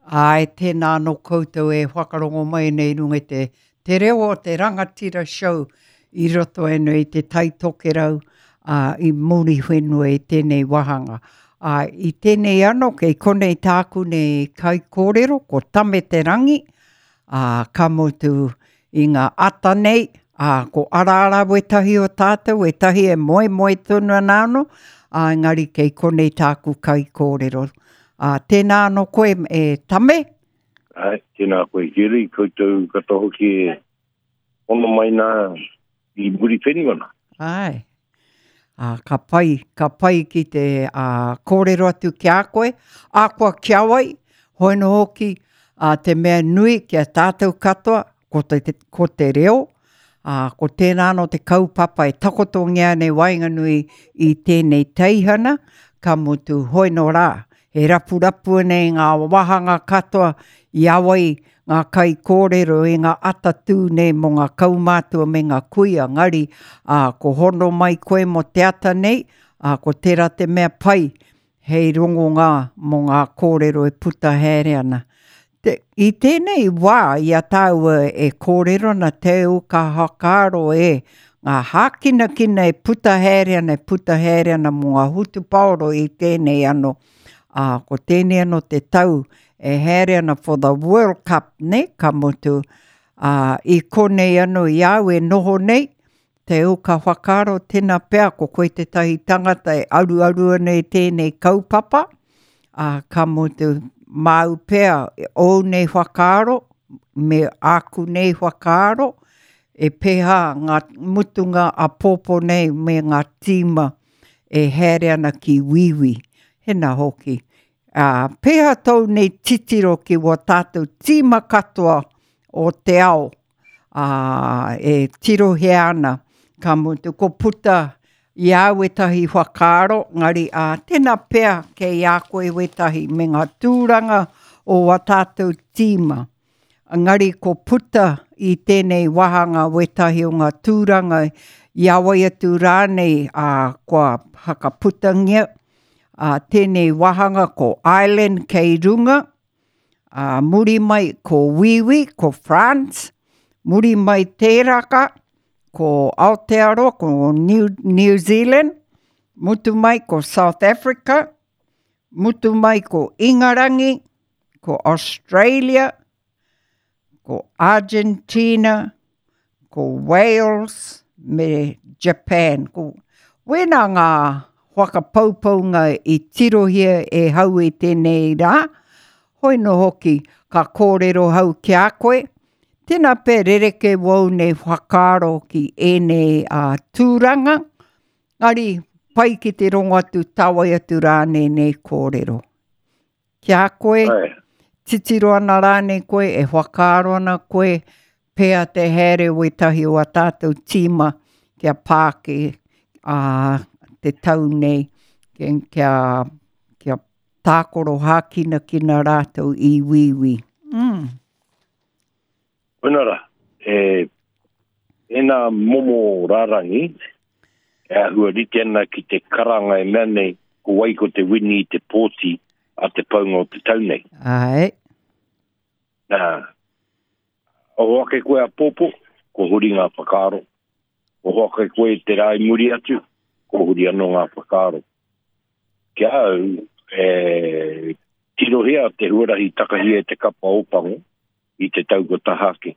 Ai, tēnā no koutou e whakarongo mai nei runga te reo o te rangatira show I roto enu I te taitokerau I muri whenua I tēnei wahanga. I tēnei ano kei konei tāku nei kai kōrero ko tame te rangi, ka motu I ngā ata nei, ko araara wetahi o tātou, wetahi e moe tonu anāno, engari kei konei tāku kai kōrero. Tēnā no koe e tame? Ai, tēnā koe hiri, koutou katoho ki ono mai nā I muri whenua. Ai. Ka pai ki te kōrero atu ki a koe, a koa kia wai, hoino hoki te mea nui ki a tātou katoa, ko te reo, ko tēnā no te kaupapa e takotongia nei wainga nui I tēnei teihana, ka mutu hoino rā. He rapu nei ngā wahanga katoa I awai ngā kai kōrero I ngā atatū nei mo ngā kaumātua me ngā kuia ngari ko hono mai koe mo te ata nei, ko tērā te mea pai hei rongo ngā mo ngā kōrero e puta here ana. I tēnei wā I a tāu e kōrero na teo ka hakaro ngā hākina kina e puta here ana mo ngā hutu paoro I tēnei ano. Ko tēnei ano te tau e here ana for the World Cup, ne, ka motu. I konei ano I au e noho nei, te o ka whakaro tēnā pēr, ko koe te tahi tangata e aru nei tēnei kaupapa. Ka motu mau pēr o nei whakaro, me aku nei whakaro, e pēha ngā mutunga a pōpō nei me ngā tīma e here ana ki wiwi. Hena hoki. Pēha tau nei titiro ki wa tātou tīma katoa o te ao. E tiro he ana. Ka mutu ko puta I au e tahi whakaro, ngari tēnā pēr kei a koe wetahi me ngā tūranga o wa tātou tīma. Ngari ko puta I tēnei wahanga wetahi o ngā tūranga I awai atu rānei kua hakaputangia. Tēnei wahanga ko Ireland kei runga, muri mai ko Wiwi, ko France, muri mai Tēraka, ko Aotearoa, ko New Zealand, mutu mai ko South Africa, mutu mai ko Ingarangi, ko Australia, ko Argentina, ko Wales, me Japan. Wena ngā whakapaupaunga I tirohia e hau I tēnei rā, hoino hoki ka kōrero hau ki a koe. Tēnā pē rereke wau nei whakaro ki nei tūranga, ngari pai ki te rongo atu tawai atu rāne nei kōrero. Ki a koe, titiro ana rāne koe, e whakaro ana koe, pēa te here wetahi o a tātou tīma kia pāke te tau nei kia tākoro hākina kina rātou I wiwi. Whenara, ena momo rārangi, hua rite ana ki te karanga e mea nei, ko wai ko te wini I te pōti a te paunga o te tau nei. Ai. O hoake koe a pōpō, ko huri ngā whakaro. O hoake koe te rai muri atu, ko huri anō ngā whakaro. Kia au, tirohea te huarahi takahia te kapa opango I te taukota hake.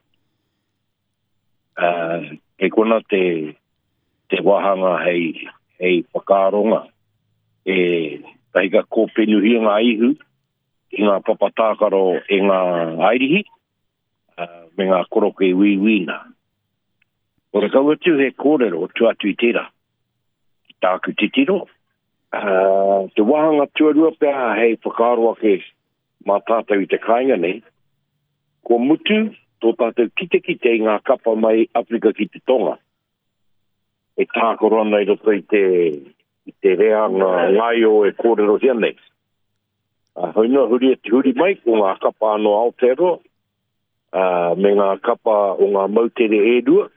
E kona te wahanga hei whakaronga. Tahika ko penuhia ngā ihu, I ngā papatākaro e ngā airihi, me ngā koroke I wiwina. O re kau atu he kōrero, tu atu I tērā. Tāku titiro. Te wahanga tuarua pēr hei whakaroa ke mā tātou I te kāinga nei, ko mutu tō tātou kite I ngā kapa mai Afrika ki te tonga. E tākoro ana I roto I te rea ngai o e kōrero hia nei. Hoina huri mai ko ngā kapa anō Aotearoa, me ngā kapa o ngā mautere rua.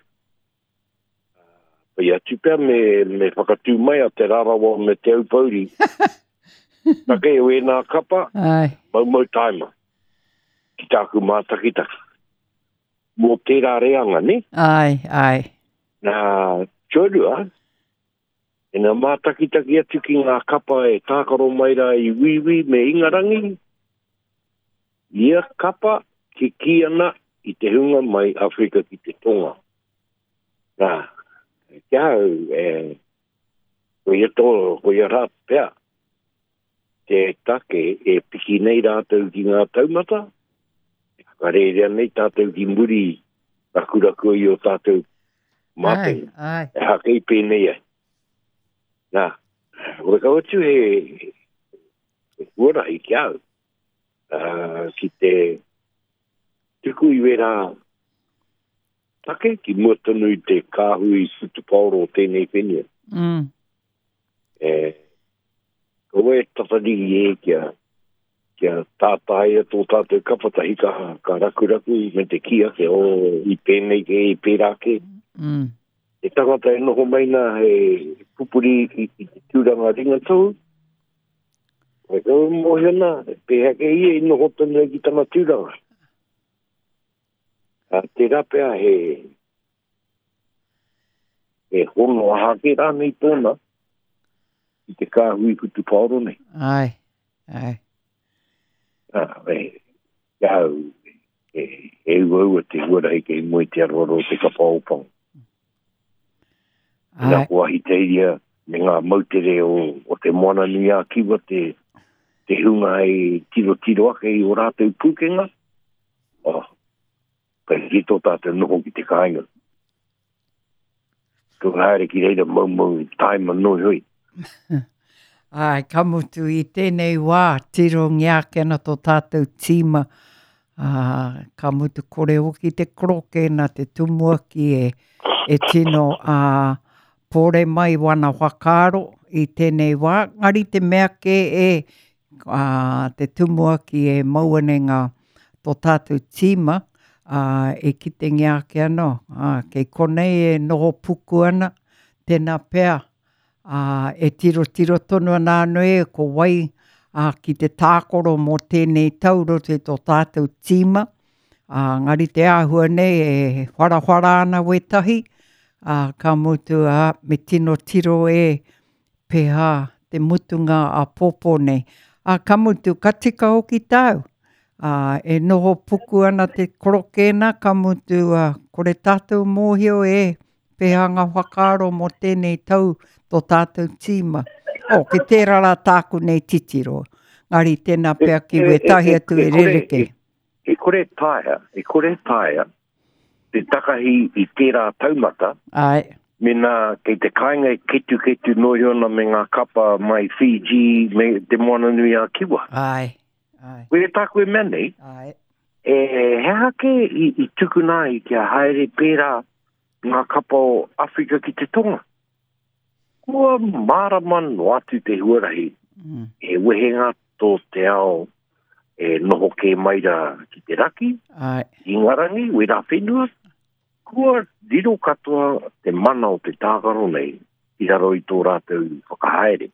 Ia tupea me whakatū mai a te rarawa me te aupauri. Nā kei o e nā kapa, mau taima. ki tāku mātakitaki. Mō tērā reanga, ne? Ai. Nā tōrua, e nā mātakitaki atu ki ngā kapa e tākaro maira i wiwi me ingarangi. Ia kapa ki ana i te hunga mai Afrika ki te tonga. Nā, kia au, ko ia rā pēr. Te take e piki nei rātou ki ngā taumata. Ka rearea nei tātou ki muri rakuraku i o tātou mātei. E hake i pēnei ai. Nā, ora kawatu he ora i kia au. Ki te tuku i wera take ki muatanu i te kāhui Sutupauro o tēnei whenua. Koe tatarigi e kia tātai tō tātou kapatahi ka rakuraku me te kia ke o i pēnei ke i pērake. E tangata e noho maina he pupuri i te tūranga ringa tau. Koe kau mohena, pēhake ia i noho tanu ki tanga tūranga. Te rapea he hono ahake rānei tōna i te kāhui Sutupauro nei. Ai. Iau, e ua te huarahi ke i moe te aroro te kapaopang. Nā kuahi teiria me ngā mautere o te moana nui a kiwa te hunga e tiro ake i o rātou pūkenga. Kai hito tātou noho ki te kāinga. Ko haere ki reira mau taima noi hoi. Ai, ka mutu i tēnei wā, tiro ngiake na tō tātou tīma. Ka mutu kore oki te kroke na te tumuaki e tino pore mai wana whakaro i tēnei wā. Ngari te mea ke te tumuaki e mauanenga tō tātou tīma e ki te ngiake ano. Kei konei e noho puku ana, tēnā pēr. E tiro tonu ana anō ko wai ki te tākoro mō tēnei tauro te tō tātou tīma. Ngari te āhua nei e whara ana wetahi. Ka mutu me tino tiro e pēhā te mutunga a pōpō nei. Ka mutu ka tika hoki tau. E noho puku ana te korokena ka mutu kore tātou mōhio e pēhā ngā whakaro mō tēnei tau tō tātou tīma. Ke tērā rā tāku nei titiro. Ngari tēnā pēr ki wetahi atu e rereke. E kore tāia, te takahi i tērā taumata. Ai. Mena kei te kāinga e ketu noiona me ngā kapa mai Fiji, me te moana nui a kiwa. Ai. Koe tāku e mea nei. Ai. He hake i tukuna i kia haere pērā ngā kapa o Afrika ki te tonga. Kua maraman no atu te huarahi. E wehenga tō te ao e noho ke maira ki te raki. Ai. Ingarangi, wera whenua. Kua riro katoa te mana o te tākaro nei i raro i tō rātou whakahaere.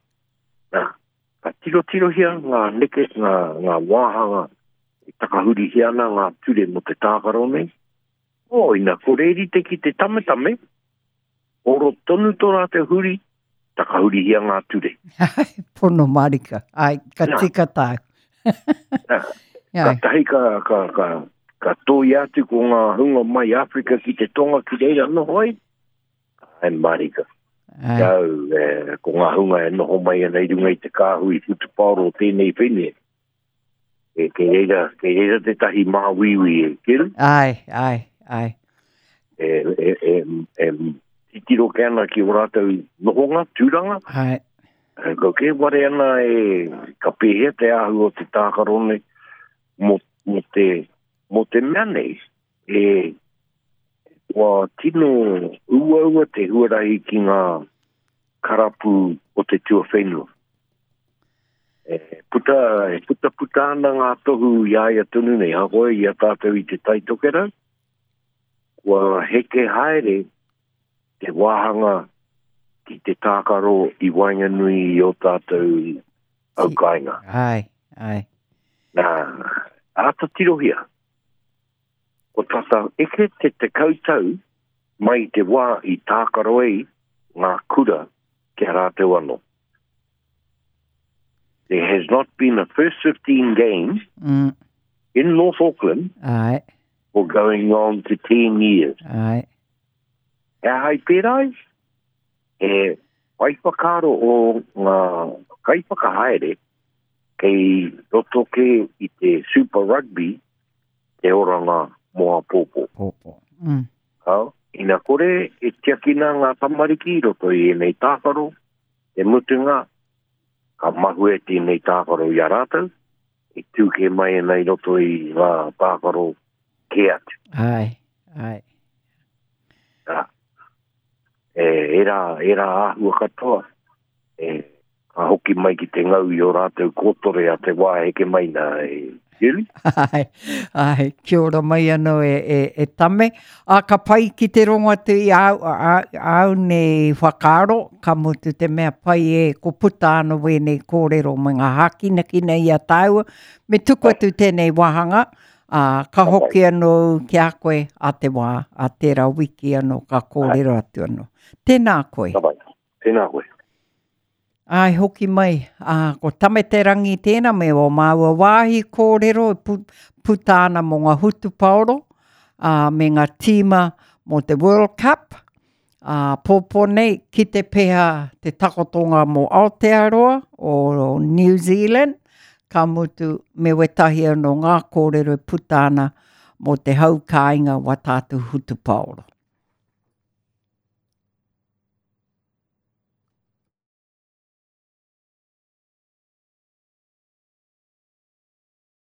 Ka tiro hia ngā neke, ngā wāhanga i takahuri hiana ngā ture mo te tākaro nei. Ina koreri te ki te tametame. Oro tonu tō rātou huri, takahuri hia ngā ture. Pono marika. Ai, ka tika tāu. Ka tahi ka tōi atu ko ngā hunga mai Afrika ki te tonga ki reira noho ai. Ai marika. Iau, ko ngā hunga e noho mai anei runga i te kāhui Sutupauro o tēnei whenua. Kei reira te tahi mā wiwi e kiru. Ai. Titiro ke ana ki o rātou nohonga, tūranga. Ai. Ko ke ware ana ka pēhea te ahu o te tākarone mo te mea nei. Wa tino ua te huarahi ki ngā karapu o te tua whenua. Puta ana ngā tohu iaia tunu nei, hakoe ia tātou i te taitokera. Wa heke haere te wāhanga ki te tākaro i Wainganui i o tātou au kāinga. Ai. Nā, ata tirohia. ko tata eke te kautau mai te wā I tākaro ei ngā kura kia rāteu anō. There has not been a first 15 games in North Auckland for going on to 10 years. Ai. E hai pērai, e waipakaro o ngā kaipakahaere kei roto ke I te Super Rugby te oranga moa pōpō. Ina kore e tiakina ngā tamariki roto I nei tākaro, te mutunga, ka mahu e tēnei tākaro I a rātau, e tūke mai nei roto I ngā tākaro ke atu. Ai. Era āhua katoa, ka hoki mai ki te ngau I o rātau kōtore a te wā heke mai nā Yuri? Ai, kia ora mai anō e tame. Ka pai ki te rongo atu I au ne whakaro, ka mutu te mea pai e ko puta anō wēnei kōrero me ngā hakina I a tāua. Me tuku atu tēnei wahanga, ka hoki anō ki a koe a te wā, a tērā wiki anō, ka kōrero atu anō. Tēnā koe. Tēnā koe. Ai, hoki mai, ko tame te rangi tēnā me o māua wāhi kōrero puta ana mo ngā hutu paoro, me ngā tīma mo te World Cup, pōpō nei ki te peha te takotonga mo Aotearoa o New Zealand, ka mutu me wetahi anō ngā kōrero puta ana mo te haukāinga wa tātu hutu paoro.